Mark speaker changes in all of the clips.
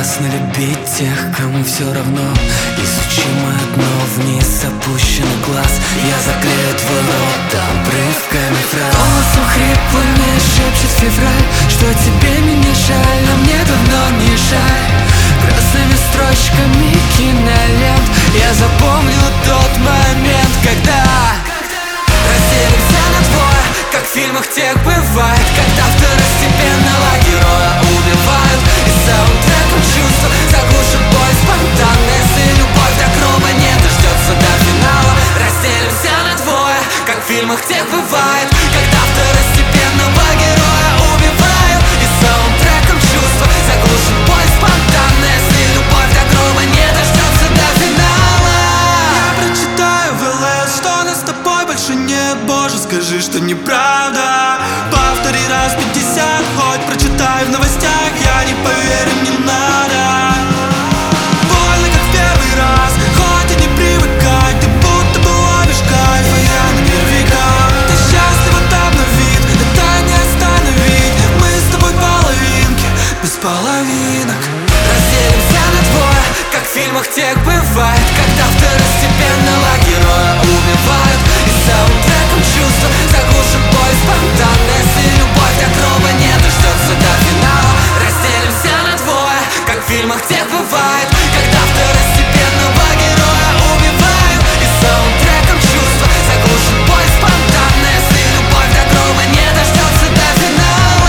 Speaker 1: Опасно любить тех, кому все равно. Изучим одно вниз опущенный глаз. Я заклею твой рот обрывками фраз. Голосом хриплыми шепчет февраль, что тебе меня жаль, но мне давно не жаль. Красными строчками кинолент я запомню тот момент, когда разделимся на двое, как в фильмах тех бывает, когда второстепенного героя убивают. И саундтреком чувства заглушит бой спонтанно. Если любовь так грубо не дождется до финала, разделимся на двое, как в фильмах тех бывает, когда второстепенного героя убивают. И саундтреком чувства заглушит бой спонтанно. Если любовь так грубо не дождется до финала.
Speaker 2: Я прочитаю в ЛС, что нас с тобой больше нет. Боже, скажи, что неправда. Повтори раз 50, хоть прочитай в новостях. Я не поверю, не надо. Больно, как в первый раз, хоть и не привыкай. Ты будто бы ловишь кайф, а я на нервиках. Ты счастлива там на вид, это не остановить. Мы с тобой половинки, без половинок.
Speaker 1: Разделимся на двое, как в фильмах тех бывает, когда второстепенного героя убивают. И саундтреком чувства заглушит бой спонтанно. Если любовь так грубо не дождется до финала, разделимся на двое, как в фильмах тех бывает, когда второстепенного героя убивают. И саундтреком чувства заглушит бой спонтанно. Если любовь так грубо не дождется до финала.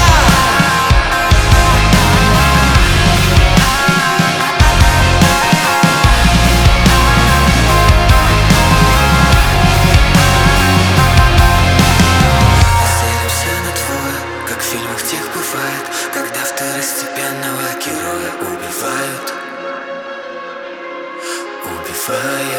Speaker 1: Как в фильмах тех бывает, когда второстепенного героя убивают. Убивают.